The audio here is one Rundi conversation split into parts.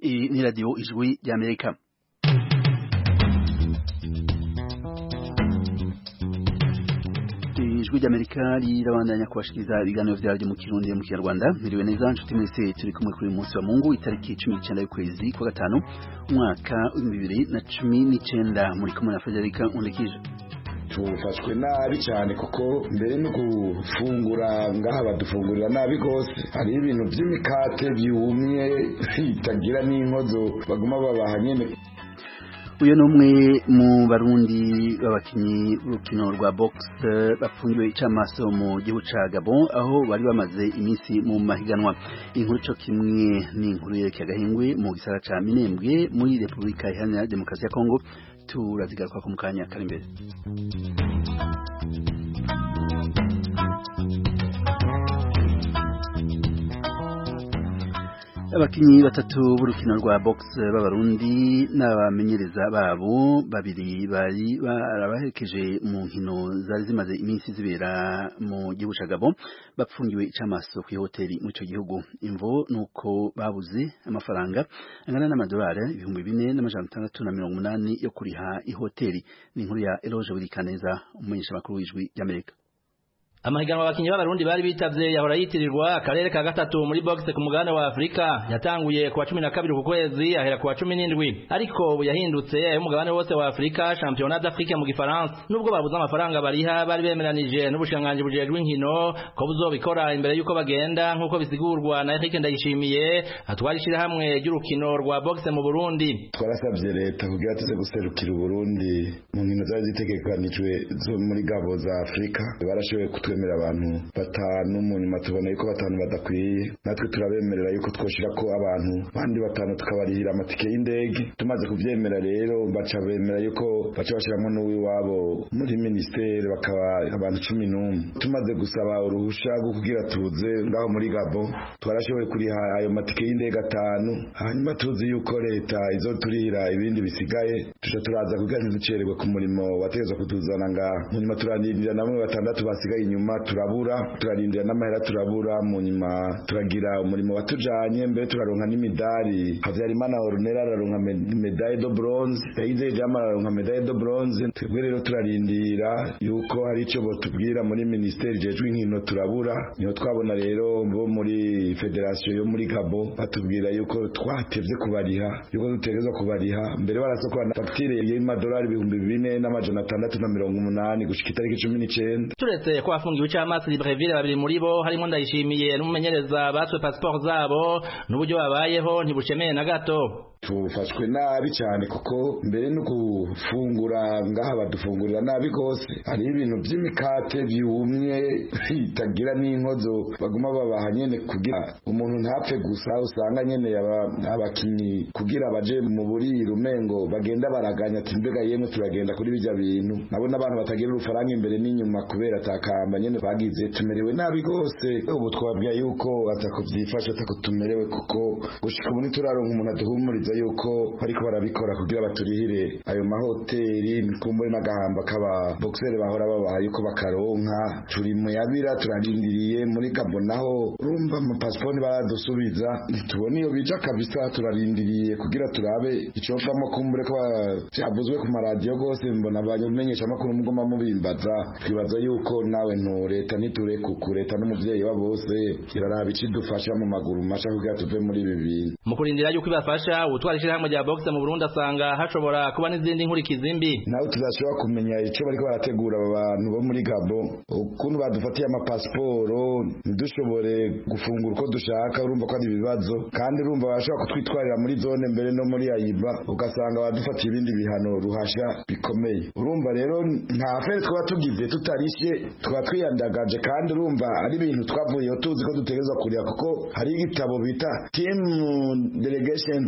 ni radio Ijwi ry'Amerika. Ijwi ry'Amerika rirabandanya kubashikiriza ibiganiro vyaryo mu Kirundi mu Kinyarwanda. Miriwe neza nshuti mwese, turi kumwe kuri munsi wa Mungu itariki 19 y'ukwezi kwa gatanu umwaka wa 2019 muri kumwe na Federica Undekije. Tufashwe nabi cyane kuko mbere no gufungura ngaha badufungurira nabi gose, hari ibintu by'imikate byumye bitagira n'inkozo baguma babaha nyene. Uyo numwe mu barundi babakinyi urukino rwa box bafungiwe icamaso mu gihugu ca Gabon aho bari bamaze iminsi mu mahiganwa. Inkuru cyo kimwe ni inkuru yerekeye agahengwe mu gisara ca Minembwe muri Republika Iharanira Demokarasi ya Kongo, turazigaruka ku mukanya kari imbere. Abakinyi batatu b'urukino rwa box b'abarundi n'abamenyereza babo babiri bari barabaherekeje mu nkino zari zimaze iminsi zibera mu gihugu ca Gabon bapfungiwe icamaso ku hoteli mu ico gihugu. Imvo nuko babuze amafaranga angana n'amadolari 4,680 yo kuriha ihoteli. Ni inkuru ya Eloge Wirikaneza, umumenyesha makuru w'Ijwi ry'Amerika. Amahiganwa abakinyi b'abarundi bari bitavye yahora yitirirwa akarere ka gatatu muri boxe ku mugabane wa Afrika, yatanguye kuwa 12 ku kwezi ahera kuwa 17, ariko ubu yahindutse ayo mugabane wose wa Afrika, Championnat d'Afrique mu Gifaransa. Nubwo babuze amafaranga bariha, bari bemeranije n'ubushikiranganji bujejwe inkino ko buzobikora imbere yuko bagenda, nkuko bisigurwa na Eric Ndayishimiye atwarishira hamwe ry'urukino rwa boxe mu Burundi. Twarasabye leta kugira tuze guserukira Burundi mu nkino zari zitegekanijwe zo muri Gabo za Afrika. Barashoboye kutwemera abantu batanu, mu nyuma tubona yuko batanu badakwiye, natwe turabemerera yuko twoshira ko abantu bandi batanu tukabarihira amatike y'indege. Tumaze kuvyemera rero baca bemera yuko baca bashiramo n'uwiwabo muri ministeri, bakaba abantu 11. Tumaze gusaba uruhusha rwo kugira tuze ngaho muri Gabo, twarashoboye kuriha ayo matike y'indege atanu. Hanyuma tuzi yuko leta izoturihira ibindi bisigaye, tuca turaza kugira ntiducererwe ku murimo wategezwa kutuzana ngaho. Mu nyuma turarindira namwe batandatu basigaye inyuma turabura, turarindira n'amahera turabura. Mu nyuma turagira umurimo watujanye, mbere turaronka n'imidari. Havyarimana Ornella araronka medaille de bronze, Yayize Jama araronka medaille de bronze. Twebwe rero turarindira yuko hari ico botubwira muri ministeri jejwe inkino, turabura. Niho twabona rero bo muri federation yo muri Gabo batubwira yuko twatevye kubariha, yuko dutegezwa kubariha. Mbere barasokwa na facture y'amadolari 4,680 gushika itariki 19. Turetse ko afungiwe icamaso Libreville, babiri muri bo harimo Ndayishimiye n'umumenyereza batwe passport zabo n'uburyo babayeho ntibushemeye na gato. Tufashwe nabi cyane kuko mbere no gufungura ngaha badufungurira nabi gose, hari ibintu by'imikate byumye bitagira n'inkozo baguma babaha nyene kugira umuntu ntapfe gusa. Usanga nyene abakinyi kugira baje mu buriro umengo bagenda baraganya ati mbega yemwe turagenda kuri bijya bintu. Nabona abantu batagira urufaranga imbere n'inyuma kubera takamba nyene bagize. Tumerewe nabi gose, ubu twabwiye yuko atakuvyifasha atakutumerewe kuko gushika ubu turaronka umuntu aduhumuriza yuko ariko barabikora kugira baturihire ayo mahoteli mikumbo n'agahamba kaba boxer bahora babaha yuko bakaronka. Turi mu yabira turarindiriye muri Gabo naho urumva mu passport baradusubiza ntitubona iyo bija kabisa. Turarindiriye kugira turabe icofamo kumbure ko cyavuzwe ku maradiyo gose, mbona abamenyesha makuru mugoma mubimbaza. Twibaza yuko nawe no leta niture kukureta n'umuvyeyi wa bose kiraraba icidufasha mu maguru masha kugira tuve muri ibi bintu. Mu kurindira yuko ibafasha utwarishira hamwe rya boxe mu Burundi asanga hashobora kuba n'izindi nkurikizi mbi. Nawe tuzashobora kumenya ico bariko barategura abantu bo muri Gabo, ukuntu badufatiye amapasiporo ntidushobore gufungura uko dushaka. Urumva ko ari ibibazo, kandi urumva bashobora kutwitwarira muri zone mbere no muri Ayiba, ugasanga badufatiye ibindi bihano ruhasha bikomeye. Urumva rero nta afere twaba tugize tutarishe, twaba twiyandagaje, kandi urumva ari ibintu twavuyeho tuzi ko dutegerezwa kuriya, kuko hari igitabo bita team delegations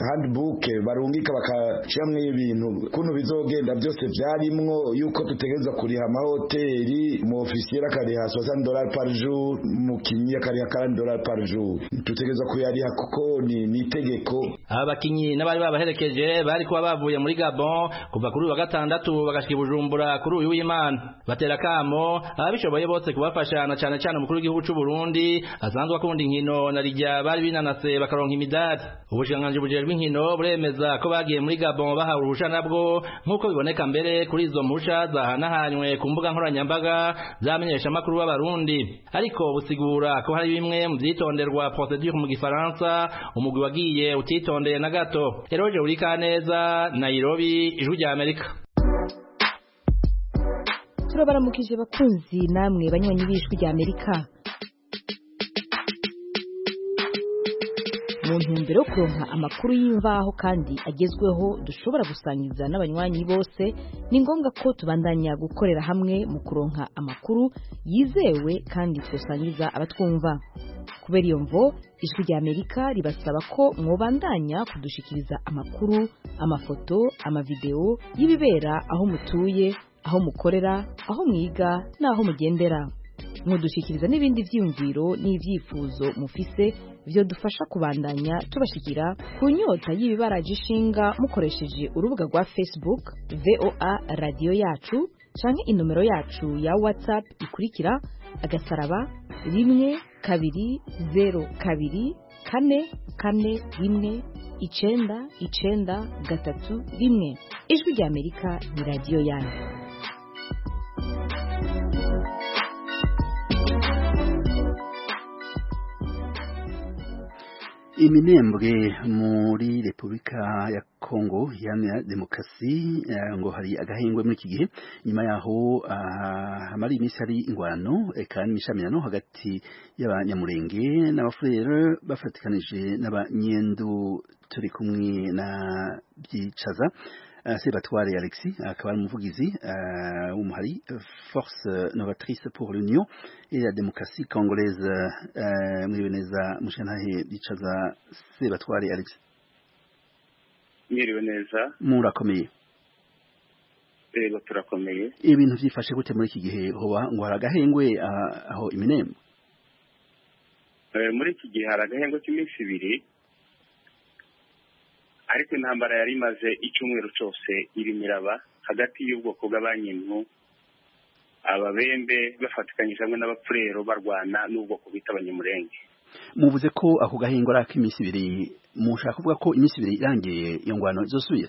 handbook barungika bakashiramwe ibintu kuntu bizogenda byose byarimwo yuko tutegereza kuriha amahoteli mu officier akariha $60 par jour mu kinyi akariha $40 par jour tutegereza kuyariha kuko ni itegeko. Abakinyi n'abari babaherekeje bari kuba bavuye muri Gabon kuva kuri wa gatandatu bagashika Bujumbura kuri uyu w'Imana batera kamo abishoboye bose kubafashana cyane cyane umukuru w'igihugu cy'u Burundi asanzwe akunda inkino na rijya bari binanase bakaronka imidari. Ubushikiranganji bujejwe inkino buremeza ko bagiye muri Gabon bahawe uruhusha nabwo nk'uko biboneka mbere kuri izo mpusha zahanahanywe ku mbuga nkoranyambaga zamenyesha amakuru b'abarundi, ariko busigura ko hari bimwe mu byitonderwa procedure mu gifaransa umugwi wagiye utitondeye na gato. Eroje Urikaneza, Nairobi, Ijwi rya Amerika. Turabaramukije bakunzi namwe banywanyi b'Ijwi rya Amerika. Mu ntumbero yo kuronka amakuru y'imvaho kandi agezweho dushobora gusangiza n'abanywanyi bose, ni ngombwa ko tubandanya gukorera hamwe mu kuronka amakuru yizewe kandi twosangiza abatwumva. Kubera iyo mvo, Ijwi rya Amerika ribasaba ko mwobandanya kudushikiriza amakuru, amafoto, amavideo y'ibibera aho mutuye, aho mukorera, aho mwiga n'aho mugendera. Mudushikiriza n'ibindi vyiyumviro n'ivyifuzo mufise byo dufasha kubandanya tubashikira ku nyota y'ibibaraje ishinga mukoresheje urubuga rwa Facebook VOA Radio Yacu canke inomero yacu ya WhatsApp ikurikira *120 2 4 4 1 Ijwi rya Amerika ni radio yanyu. Iminembwe muri Republika ya Kongo ya Demokarasi ngo hari agahengwe muri iki gihe nyuma yaho hamari imisi hari ingwano eka n'imishamirano hagati y'abanyamurenge n'abafurere bafatikanije n'abanyendu. Turi kumwe na Byicaza Sebatware Alexis akaba ari umuvugizi w'umuhari Force Novatrice pour l'Union et la Démocratie Congolaise. Mwiriwe neza mushantahe Byicaza Sebatware Alexis. Mwiriwe neza. Murakomeye. Rego turakomeye. Ibintu byifashe gute muri iki gihe hoba ngo haragahengwe aho Iminembe? Muri iki gihe haragahengwe cy'iminsi ibiri, ariko intambara yari imaze icyumweru cyose irimiraba hagati y'ubwoko bw'abanyintu ababembe bafatikanyije hamwe n'abapfurero barwana n'ubwoko bita abanyamurenge. Muvuze ko ako gahingo ari ak'iminsi ibiri, mushaka kuvuga ko iminsi ibiri irangiye iyo ngwano izosubira?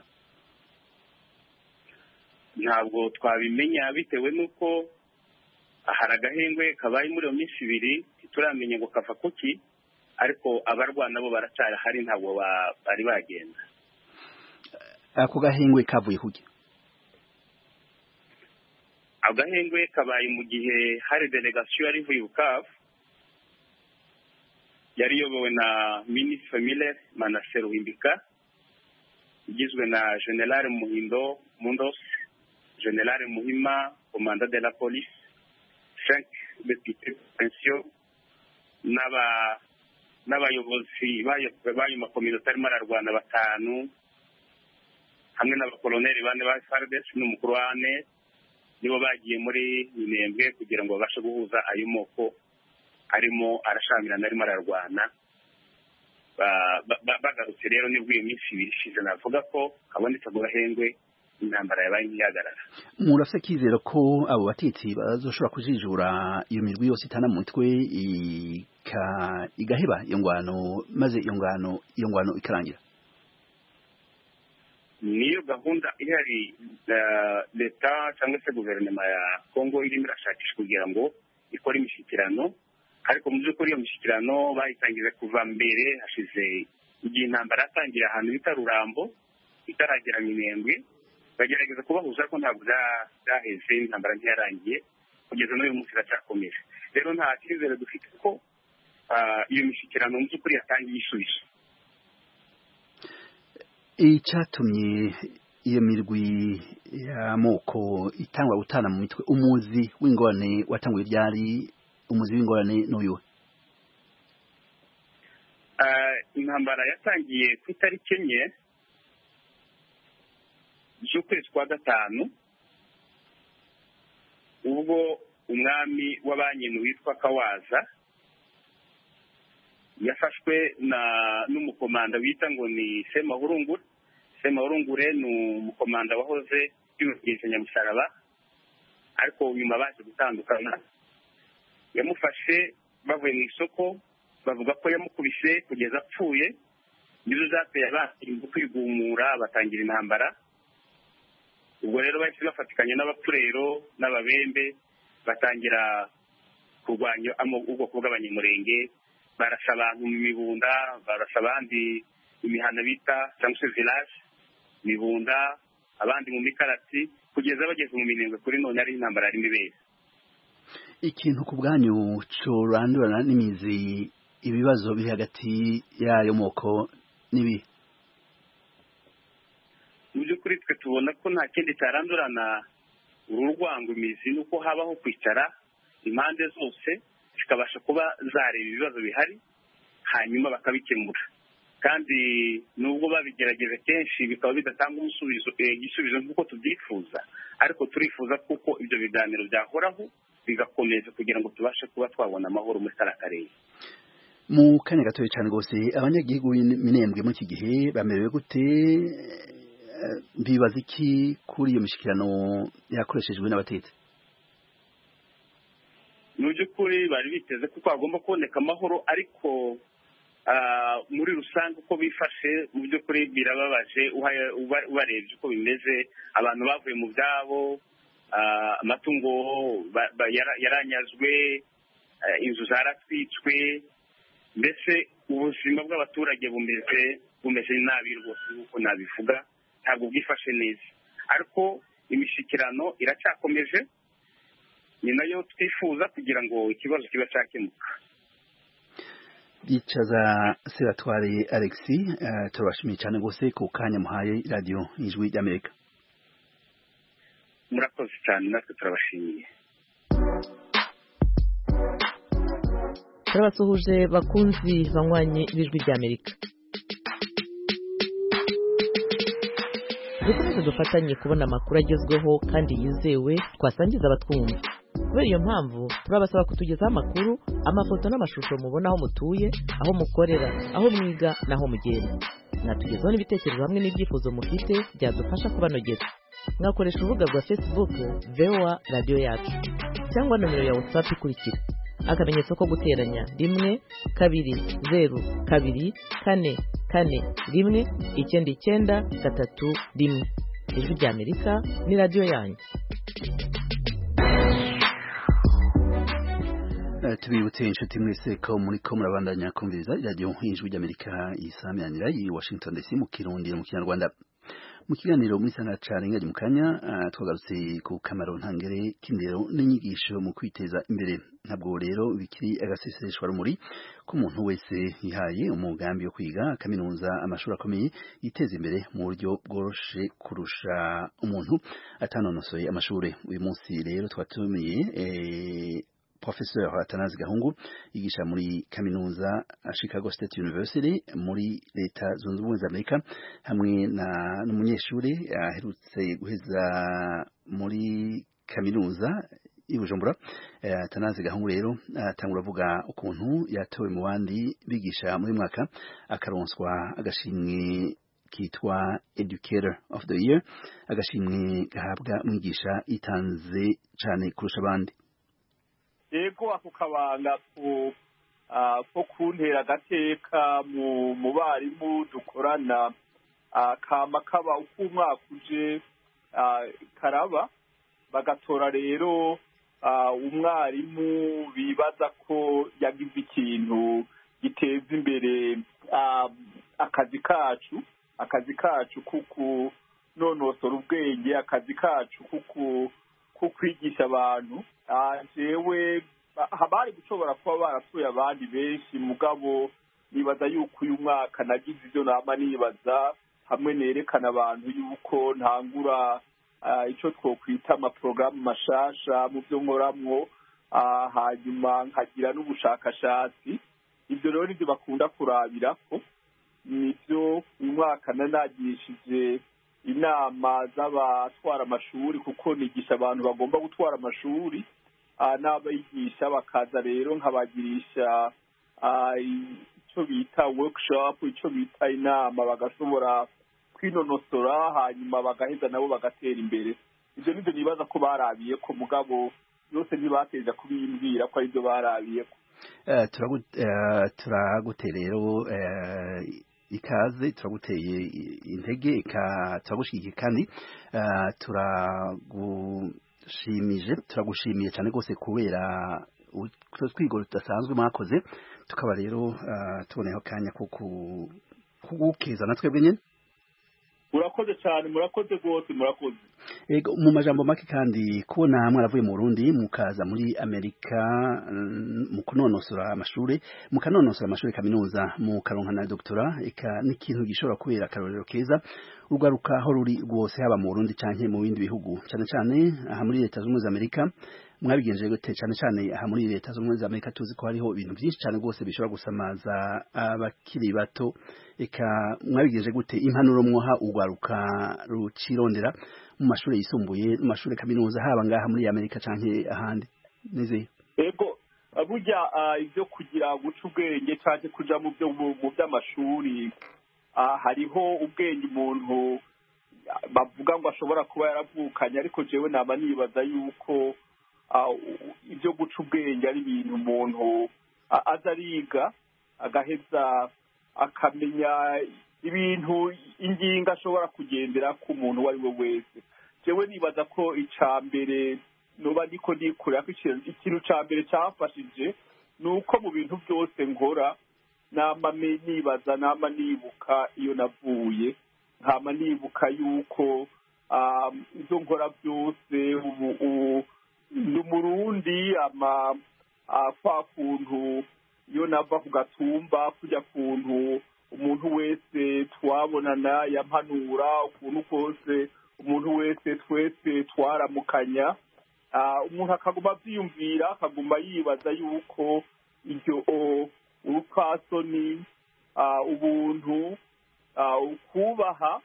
Ntabwo twabimenya bitewe n'uko hari agahengwe kabaye muri iyo minsi ibiri ntituramenya ngo kava kuki, ariko abarwana bo baracyari hari ntabwo bari bagenda. Ako gahengwe kavuye kuki? Agahengwe kabaye mu gihe hari delegation yari ivuye Bukavu yari yobowe na Ministre Miller Manase Ruhimbika, igizwe na General Muhindo Mundos, General Muhima Commandant de la Police, 5 députés pension n'abayobozi bayo makominote arimo ararwana 5 hamwe n'abakoloneli 4 ba FARDC n'umukuru wa ANR nibo bagiye muri Minembwe kugira ngo babashe guhuza ayo moko arimo arashamirana arimo ararwana. Bagarutse rero nibwo iyo minsi ibiri ishize navuga ko habonetse agahengwe intambara yabaye ntiyagarara. Murafise kizero ko abo batitsi bazoshobora kujijura iyo mirwi yose itana mu mutwe igaheba iyo ngwano maze iyo ngwano ikarangira? Niyo gahunda ihari leta cyangwa se guverinoma ya Kongo irimo irashakisha kugira ngo ikore imishyikirano, ariko mu by'ukuri iyo mishyikirano bayitangize kuva mbere hashize igihe intambara yatangira ahantu bita Rurambo itaragera Minembwe, bagerageza kubahuza ko ntabwo byaheze, intambara ntiyarangiye kugeza n'uyu munsi iracyakomeje. Rero nta cyizere dufite ko iyo mishyikirano mu by'ukuri yatangiye isubije. Icyatumye iyo mirwi y'amoko itangwa gutana mu mitwe, umuzi w'ingorane watanguye ryari? Umuzi w'ingorane n'uyu? intambara yatangiye ku itariki 4 z'ukwezi kwa gatanu ubwo umwami w'abanyenu witwa Kawaza yafashwe n'umukomanda wita ngo ni Semahurungure ni umukomanda wahoze y'urugendo Nyamusaraba ariko nyuma baje gutandukana. Yamufashe bavuye mu isoko bavuga ko yamukubise kugeza apfuye, nizo zateye abantu kwigumura batangira intambara. Ubwo rero bahise bafatikanya n'abapfurero n'ababembe batangira kurwanya ubwoko bw'abanyamurenge, barasa abantu mu mibunda, barasa abandi imihana bita cyangwa se village mibunda, abandi mu mikarati, kugeza bageze mu minembwe kuri none ari intambara ari mibere. Ikintu ku bwanyu corandurana n'imizi ibibazo biri hagati y'ayo moko nibi? Mu by'ukuri twe tubona ko nta kindi cyarandurana ururwango imizi, nuko habaho kwicara impande zose zikabasha kuba zareba ibibazo bihari hanyuma bakabikemura, kandi nubwo babigerageza kenshi bikaba bidatanga igisubizo nk'uko tubyifuza, ariko turifuza kuko ibyo biganiro byahoraho bigakomeza kugira ngo tubashe kuba twabona amahoro muri kara karere. Mu kanya gatoya cyane rwose abanyagihugu Minembwe muri iki gihe bamerewe gute? Bibaza iki kuri iyo mishikirano yakoreshejwe n'abatetsi? Mu by'ukuri bari biteze ko hagomba kuboneka amahoro, ariko muri rusange uko bifashe mu by'ukuri birababaje ubarebye uko bimeze. Abantu bavuye mu byabo, amatungo yaranyazwe, inzu zaratwitswe, mbese ubuzima bw'abaturage bumeze nabi rwose nk'uko nabivuga, ntabwo bwifashe neza. Ariko imishikirano iracyakomeje, ni nayo twifuza kugira ngo ikibazo kiba cyakemuka. Bicaza Sebatware Alexis, turabashimiye cyane rwose ku kanya muhaye radio Ijwi ry'Amerika. Murakoze cyane, natwe turabashimiye. Turabasuhuje bakunzi banywanye b'Ijwi ry'Amerika. Dukomeze dufatanye kubona amakuru agezweho kandi yizewe twasangiza abatwumva. Kubera iyo mpamvu turabasaba kutugezaho amakuru, amafoto n'amashusho mubona aho mutuye, aho mukorera, aho mwiga n'aho mugenda. Mwatugezaho n'ibitekerezo hamwe n'ibyifuzo mufite byadufasha kubanogeza. Mwakoresha urubuga rwa Facebook VOA Radio Yacu cyangwa nomero ya WhatsApp ikurikira: akamenyetso ko guteranya 1 2 0 2 4 4 1 9 3 1. Ijwi ry'Amerika ni radio yanyu. Tubibutse inshuti mwese ko muri ko murabandanya kumviriza radio Ijwi ry'Amerika isamiranyira i Washington DC mu Kirundi mu Kinyarwanda. Mu kiganiro muri sana carenga mu kanya twagarutse ku kamaro ntangere k'indero n'inyigisho mu kwiteza imbere. Ntabwo rero bikiri agaseseshwa rumuri ko umuntu wese yihaye umugambi wo kwiga kaminuza amashuri akomeye yiteza imbere mu buryo bworoshe kurusha umuntu atanonosoye amashuri. Uyu munsi rero twatumiye Professeur Atanazi Gahungu yigisha muri kaminuza Chicago State University muri leta zunze ubumwe za Amerika, hamwe n'umunyeshuri aherutse guheza muri kaminuza i Bujumbura. Atanazi Gahungu rero atangura avuga ukuntu yatowe mu bandi bigisha muri mwaka akaronswa agashimwe kitwa Educator of the Year, agashimwe gahabwa mwigisha itanze cyane kurusha abandi. Ego ako kabanga ko kuntera agateka mu barimu dukorana kama kaba uko umwaka uje karaba, bagatora rero umwarimu bibaza ko yagize ikintu giteza imbere akazi kacu kuko nonosora ubwenge, akazi kacu kuko kwigisha abantu. Jewe habari gushobora kuba barapfuye abandi benshi, mugabo nibaza yuko uyu mwaka nagize ibyo nama nibaza, hamwe nerekana abantu yuko ntangura icyo twokwita amaporogaramu mashasha mu byo nkoramwo, hanyuma nkagira n'ubushakashatsi ibyo rero nibyo bakunda kurabirako. Nibyo uyu mwaka nanagishije inama z'abatwara amashuri, kuko nigisha abantu bagomba gutwara amashuri n'abayigisha, bakaza rero nkabagirisha icyo bita workshop, icyo bita inama, bagashobora kwinonosora hanyuma bagaheza nabo bagatera imbere. Ibyo nibyo nibaza ko barabiye ko, mugabo yose ntibateja kubimbwira ko aribyo barabiye ko. turagute rero ikaze, turaguteye intege, turagushigikiye kandi turagushimiye cyane rwose kubera twigoro tudasanzwe mwakoze, tukaba rero tuboneyeho akanya ko kugukeza na twebwe nyine. Murakoze cyane, murakoze rwose, murakoze. Ego, mu majambo make kandi kubona mwaravuye mu Burundi mukaza muri Amerika mukanonosora amashuri kaminuza mukaronka na doctora, eka n'ikintu gishobora kubera akarorero keza ugaruka aho ruri rwose, haba mu Burundi canke mu bindi bihugu, cyane cyane aha muri Leta z'Ubumwe za Amerika. Mwabigenje gute? Cyane cyane aha muri Leta z'Ubumwe za Amerika tuzi ko hariho ibintu byinshi cyane rwose bishobora gusamaza abakiri bato, eka mwabigenje gute? Impanuro mwoha ugaruka rucirondera mu mashuri yisumbuye, mu mashuri kaminuza, haba ngaha muri Amerika canke ahandi neze? Ego, burya ibyo kugira guca ubwenge cyane kuja mu by'amashuri, hariho ubwenge umuntu bavuga ngo ashobora kuba yaravukanye, ariko jewe naba nibaza yuko ibyo guca ubwenge ari ibintu umuntu aza ariga, agaheza akamenya ibintu ingingo ashobora kugendera ku muntu uwo ari we wese. Jewe nibaza ko icya mbere noba niko nikorera ko ikintu cya mbere cyafashije ni uko mu bintu byose nkora nama nibaza, nama nibuka iyo navuye, nkama nibuka yuko ibyo nkora byose ni umurundi, kwa kuntu iyo nava ku gatumba kujya kuntu umuntu wese twabonana yampanura, ukuntu kose umuntu wese twese twaramukanya, umuntu akaguma abyiyumvira, akaguma yibaza yuko iryo urupfasoni, ubuntu, ukubaha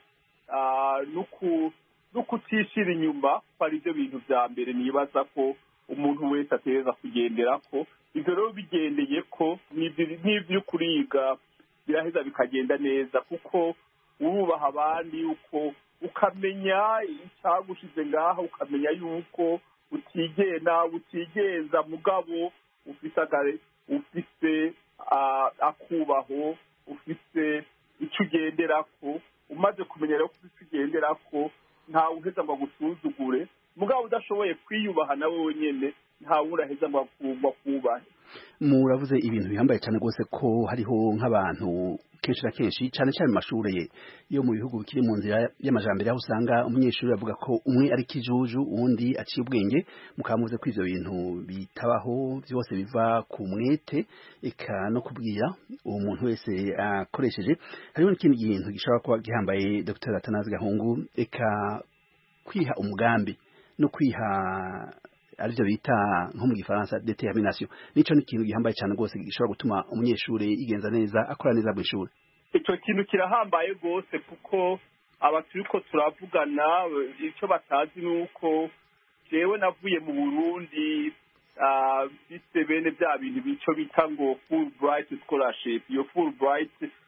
no kutishira inyuma ari byo bintu bya mbere nibaza ko umuntu wese ateza kugendera ko. Ibyo rero bigendeye ko n'ibyo kuriga biraheza bikagenda neza, kuko urubaha abandi, uko ukamenya icyagushize ngaha, ukamenya yuko utigenza mugabo ufise akubaho, ufise icyo ugenderako. Umaze kumenya rero ko icyo ugenderako ntawe uheza ngo agusuzugure, mugabo udashoboye kwiyubaha nawe wenyine ntawe uraheza ngo akubahe. Muravuze ibintu bihambaye cyane rwose ko hariho nk'abantu kenshi na kenshi cyane cyane mu mashuri yo mu bihugu bikiri mu nzira y'amajambere, aho usanga umunyeshuri avuga ko umwe ari kijuju uwundi aciye ubwenge, mukamuze ko ivyo bintu bitabaho, byose biva ku mwete eka no kubwira uwo muntu wese akoresheje. Hariho n'ikindi kintu gishobora kuba gihambaye, Dr. Atanazi Gahungu, eka kwiha umugambi no kwiha arivyo bita nko mu Gifaransa determination. Nico ni ikintu gihambaye cyane rwose gishobora gutuma umunyeshuri yigenza neza, akora neza mu ishuri. Ico kintu kirahambaye rwose, kuko abaturiko turavugana icyo batazi nuko jewe navuye mu Burundi bise bene bya bintu bico bita ngo Fulbright scholarship. Iyo Fulbright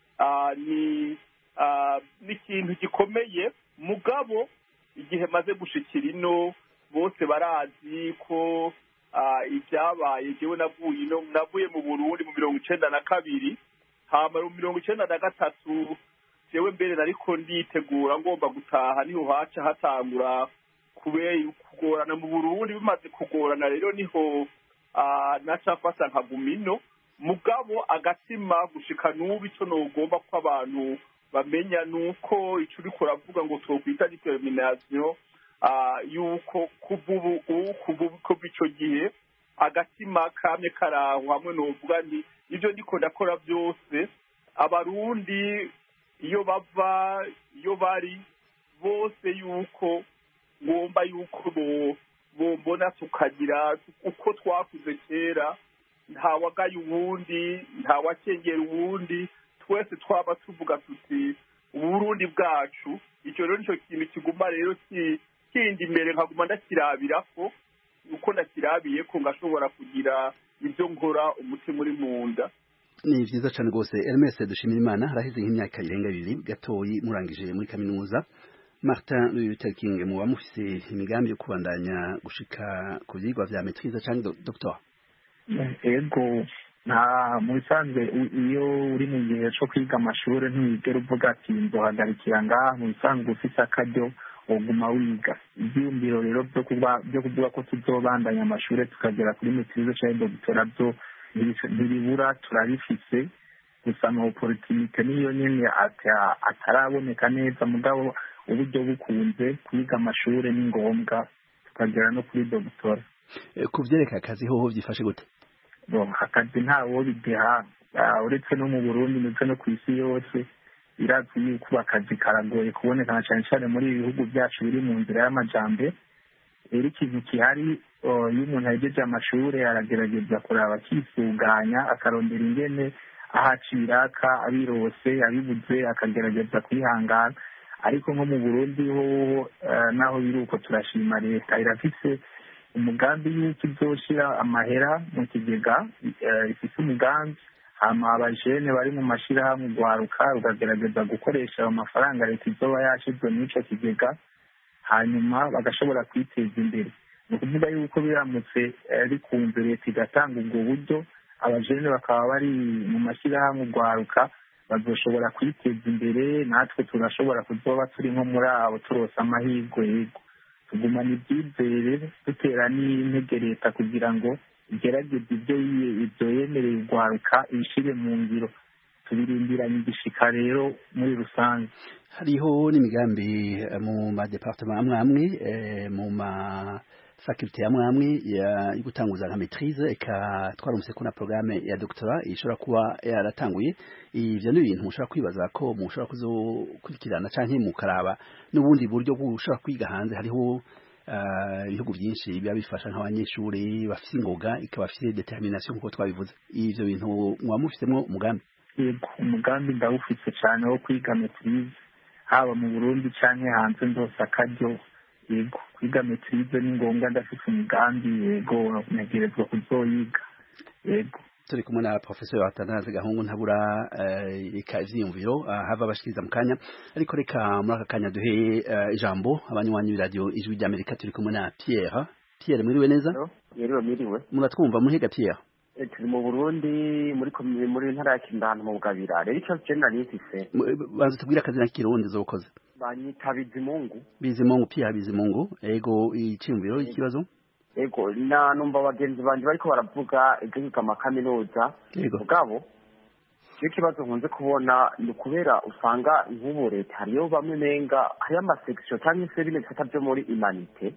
ni ikintu gikomeye, mugabo igihe maze gushikira ino bose barazi ko ibyabaye. Jewe navuye mu Burundi mu 1992, hama mu 1993 jewe mbere nariko nditegura ngomba gutaha, niho haca hatangura kugorana mu Burundi. Bimaze kugorana rero niho nacafata nkagumino, mugabo agatima gushika n'ubu icyo nogomba ko abantu bamenya nuko ico uriko uravuga ngo twokwita determination, yuko kuva ico gihe agatima kamye karaho hamwe novuga nti ibyo ndiko ndakora byose, abarundi iyo bava iyo bari bose, yuko ngomba yuko bombona tukagira uko twakuze kera, ntawagaye uwundi ntawakengera uwundi twese twaba tuvuga tuti uburundi bwacu icyo rero nicyo kintu kiguma rero kindi imbere nkaguma ndakirabirako uko ndakirabiye ko ngashobora kugira ibyo nkora umutima uri mu nda. Ni vyiza cyane rwose. Hermes Dushimirimana haraheze nk'imyaka irenga 2 gatoyi murangije muri kaminuza. Martin Luther King muba mufise imigambi yo kubandanya gushika ku vyigwa vya maîtrise cyangwa doctor? Ego mu bisanzwe iyo uri mu gihe cyo kwiga amashuri ntiyigera uvuga ati nzohagarikira ngaha. Mu bisanzwe ufise akaryo woguma wiga. Ibyiyumviro rero byo kuvuga ko tuzobandanya amashuri tukagera kuri maîtrise cyangwa doctorat byo ntibibura turabifise, gusa ama opportunité niyo nyene ataraboneka neza, mugabo uburyo bukunze kwiga amashuri ni ngombwa tukagera no kuri doctorat. Kuvyereka akazi hoho vyifashe gute? Akazi ntawo bideha uretse no mu Burundi ndetse no ku isi yose birazwi yuko akazi karagoye kuboneka cyane cyane muri ibihugu byacu biri mu nzira y'amajambere. Rero ikintu kihari iyo umuntu yagejeje amashuri aragerageza kuraba akisuganya akarondera ingene ahacira abirose abibuze akagerageza kwihangana. Ariko nko mu Burundi ho naho biruko turashima leta irafise umugambi yuko izoshira amahera mu kigega, ifise umugambi hama abajene bari mu mashirahamwe gwaruka rukagerageza gukoresha ayo mafaranga leta izoba yashizwe n'ico kigega hanyuma bagashobora kwiteza imbere. Ni ukuvuga yuko biramutse bikunze leta igatanga ubwo buryo abajene bakaba bari mu mashirahamwe gwaruka bazoshobora kwiteza imbere, natwe turashobora kuzoba turi nko muri abo turose amahirwe. Yego tugumana ibyizere dutera n'intege leta kugira ngo igerageze ibyo yemereye gwaruka ibishire mu ngiro. Tubirindiranye igishika rero muri rusange. Hariho n'imigambi mu ma departement amwe mu ma faculté amwe yo gutanguza nka maîtrise eka twarumse ko na programme ya doctorat ishobora kuba yaratanguye. Ivyo ni ibintu mushobora kwibaza ko mushobora kuzokurikirana canke mukaraba n'ubundi buryo bushobora kwiga hanze. Hariho ibihugu byinshi biba bifasha nk'abanyeshuri bafise ingoga ikabafise determination nkuko twabivuze. Ivyo bintu mwa mufisemo umugambi? Yego umugambi ndawufise cyane wo kwiga maîtrise haba mu Burundi canke hanze ndose akaryo. Yego kwiga maîtrise ni ngombwa ndafise umugambi. Yego negerezwa kuzoyiga. Yego turi kumwe na Professeur Atanaze Gahungu ntabura ivyiyumviro hava bashikiriza mu kanya, ariko reka muri aka kanya duhe ijambo abanywanyi b'iradio Ijwi ry'Amerika. Turi kumwe na Pierre mwiriwe neza? Yeriwe mwiriwe. Muratwumva muhiga Pierre? Turi mu Burundi muri ntara ya Kindano mu Bugabira. Rero icyo cyenda nifise banze tubwira akazi na Kirundi zokoze. Banyita Bizimungu. Bizimungu Pierre Bizimungu. Ego iciyumviro ikibazo? Ego numva abagenzi banje bariko baravuga igihugu amakaminuza. Mugabo cyo kibazo nkunze kubona ni kubera usanga nk'ubu leta hariyo bamwe menga hari amasection cyangwa se bine bifata byo muri humanité.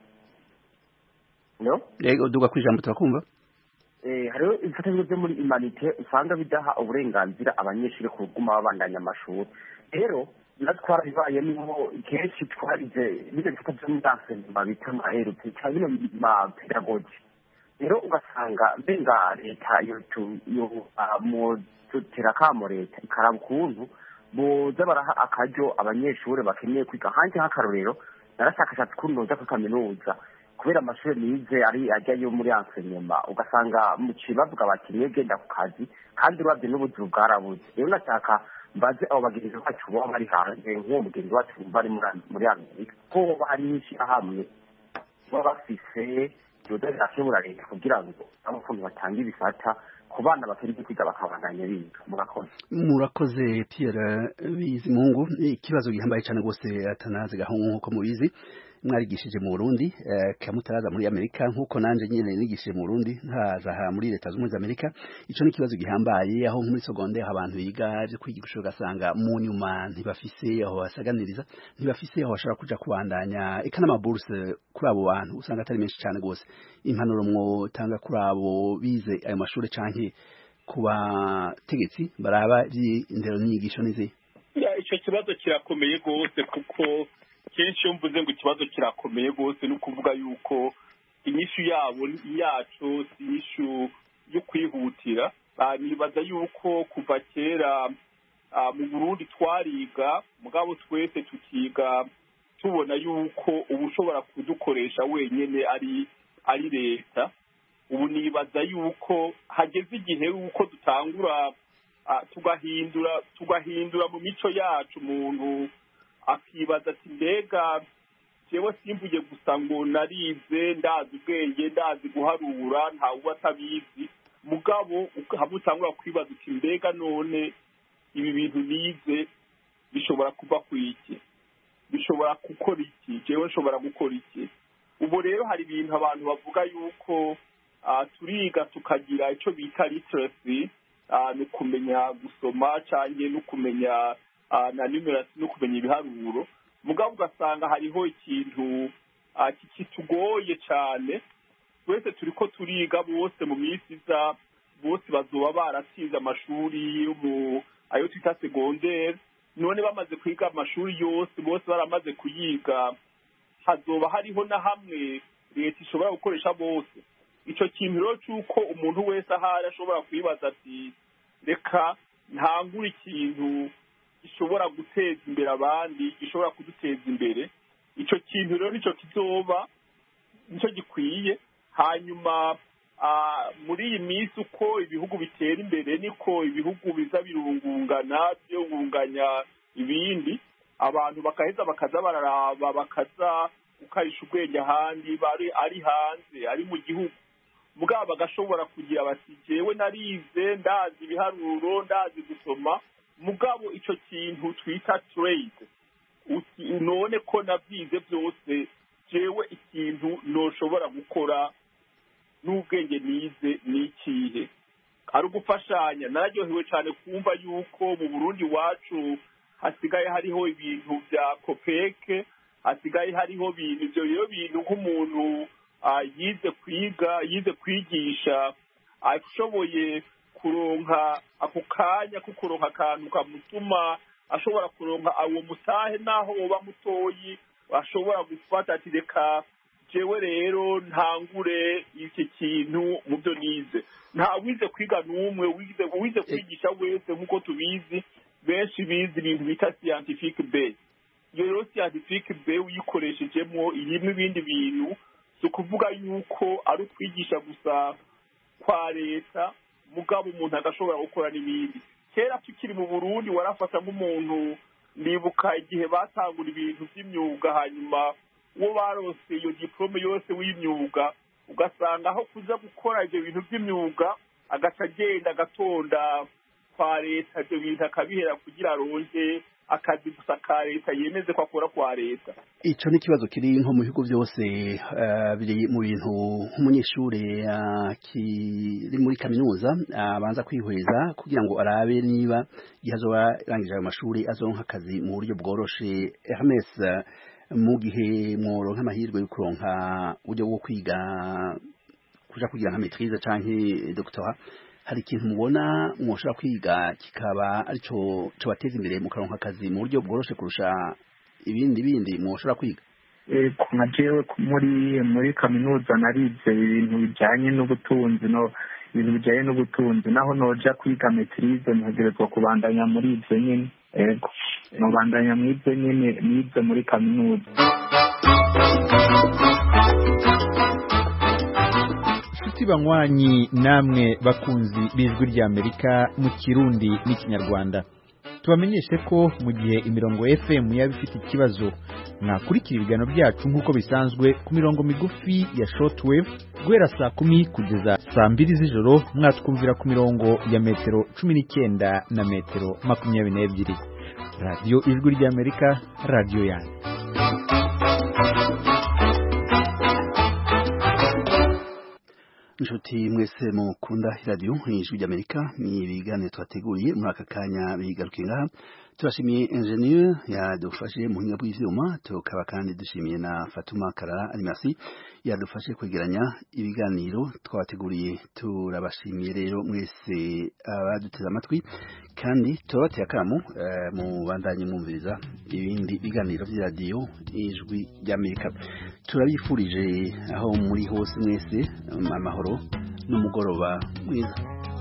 No? Ego duga kwijambo turakumva. Hariyo ibifatanyije byo muri humanité usanga bidaha uburenganzira abanyeshuri kuguma babandanya amashuri. Rero natwara bibaye niho kenshi twarize bine bifata byo muri enseignement bita amaherutse cyangwa ma pedagogy. Rero ugasanga benga leta yo mu tutera kamo leta ikaraba ukuntu boza baraha akaryo abanyeshuri bakeneye kwiga hanze nk'akarorero. Narashakashatse kunoza ku kaminuza kubera amashuri nize ari ajyayo muri enseignement, ugasanga mu kibavuga bati genda ku kazi kandi urabye n'ubuzima bwarabuze. Rero nashaka mbaze abo bagenzi bacu bo bari hanze nk'uwo mugenzi wacu bari muri Amerika ko bari nyinshi ahamwe baba bafise yodashobora leta kugira ngo abafundi batanga ibifata ku bana bakiri kwiga bakabandanya biga. Murakoze Pierre Bizimungu. Ikibazo gihambaye cyane gose Atanaze Gahungu nkuko mubizi mwarigishije mu Burundi kamutaraza muri Amerika nkuko nanje nyene nigishije mu Burundi ntaza muri leta z'umwe za Amerika. Ico ni kibazo gihambaye aho muri secondaire abantu biga byo kwigisha ugasanga mu nyuma ntibafise aho basaganiriza, ntibafise aho bashaka kuja kubandanya eka n'amabourse kuri abo bantu usanga atari menshi cyane gose. Impanuro mwo tanga kuri abo bize ayo mashuri canke kuba tegetsi baraba indero nyigisho nize? Ico kibazo kirakomeye gose kuko kenshi iyo mvuze ngo ikibazo kirakomeye gose no kuvuga yuko inyishu yacu si inyishu yo kwihutira. Nibaza yuko kuva kera mu Burundi twariga mugabo twese tukiga tubona yuko ubu ushobora kudukoresha wenyine ari leta. Ubu nibaza yuko hageze igihe yuko dutangura tugahindura mu mico yacu. Umuntu akibaza ati mbega jewe simvuye gusa ngo narize ndazi ubwenge ndazi guharura ntawe atabizi, mugabo hamwe utangura kwibaza uti mbega none ibi bintu nize bishobora kuva ku iki, bishobora gukora iki, jewe nshobora gukora iki. Ubu rero hari ibintu abantu bavuga yuko turiga tukagira icyo bita literacy, ni kumenya gusoma cyangwa no kumenya na numeracy no kumenya ibiharuro, mugabo ugasanga hariho ikintu kitugoye cyane. Twese turiko turiga bose mu minsi iza, bose bazoba baratsinze amashuri ayo twita secondaire, none bamaze kwiga amashuri yose bose baramaze kuyiga, hazoba hariho na hamwe leta ishobora gukoresha bose. Ico kintu rero cyuko umuntu wese ahari ashobora kwibaza ati reka ntangure ikintu gishobora guteza imbere abandi, gishobora kuduteza imbere, ico kintu rero nico kizoba nico gikwiye. Hanyuma muri iyi minsi uko ibihugu bitera imbere niko ibihugu biza birungungana byungunganya ibindi, abantu bakaheza bakaza bararaba bakaza gukarisha ubwenge ahandi ari hanze ari mu gihugu, mugabo bagashobora kugira bati jewe narize ndazi ibiharuro ndazi gusoma, mugabo ico kintu twita trade none ko nabyize byose jewe ikintu noshobora gukora n'ubwenge nize n'ikihe ari ugufashanya. Nararyohewe cyane kumva yuko mu Burundi wacu hasigaye hariho ibintu bya kopeke, hasigaye hariho ibyo rero bintu nk'umuntu yize kwigisha ashoboye kuronka ako kanya ko kuronka akantu kamutuma ashobora kuronka uwo mutahe naho woba mutoyi, ashobora gufata ati reka jewe rero ntangure iki kintu mu byo nize. Nta wize kwiga n'umwe wize kwigisha wese nk'uko tubizi, benshi bize ibintu bita scientific base. Iyo rero scientific base uyikoreshejemo irimo ibindi bintu, si ukuvuga yuko ari ukwigisha gusa kwa leta, mugabo umuntu agashobora gukora n'ibindi. Kera tukiri mu Burundi warafata nk'umuntu, ndibuka igihe batangura ibintu by'imyuga, hanyuma uwo barose iyo diplome yose w'imyuga ugasanga aho kuza gukora ibyo bintu by'imyuga agaca agenda agatonda kwa leta ibyo bintu akabihera kugira aronke akazi gusa ka leta yemeze ko akora kwa leta. Ico ni kibazo kiri nko mu bihugu byose, biri mu bintu nk'umunyeshuri kiri muri kaminuza abanza kwihweza kugira ngo arabe niba yazoba rangije ayo mashuri azoronka akazi mu buryo bworoshe. Hermes, mu gihe mworonka amahirwe yo kuronka uburyo bwo kwiga kuja kugira nka maîtrise canke doctorat, hari ikintu mubona mwoshobora kwiga kikaba arico bateza imbere mukaronka akazi mu buryo bworoshe kurusha ibindi mwoshobora kwiga? Nka jewe muri kaminuza narize ibintu bijanye n'ubutunzi, ibintu bijanye n'ubutunzi, naho noja kwiga maîtrise ntegerezwa kubandanya muri ivyo nyene. Nobandanya muri ivyo nyene nize muri kaminuza. Banywanyi namwe bakunzi b'ijwi rya Amerika mu Kirundi n'Ikinyarwanda, tubamenyeshe ko mu gihe imirongo FM yaba ifite ikibazo, mwakurikira ibiganiro byacu nk'uko bisanzwe ku mirongo migufi ya shortwave guhera saa 10 kugeza saa 2 z'ijoro, mwatwumvira ku mirongo ya metero 19 na metero 22. Radio Ijwi rya Amerika, radio yanyu. Inshuti mwese mukunda radio Ijwi rya Amerika, ni ibiganiro twateguriye muri aka kanya bigarukiye ngaha. Turashimiye ingenieur yadufashe mu hinga bw'ivyuma, tukaba kandi dushimiye na Fatuma Karara Alimasi yadufashe kwegeranya ibiganiro twabateguriye. Turabashimiye rero mwese abaduteze amatwi, kandi tubateye akamo mu bandanye mwumviriza ibindi biganiro by'iradio Ijwi rya Amerika. Turabifurije aho muri hose mwese amahoro n'umugoroba mwiza.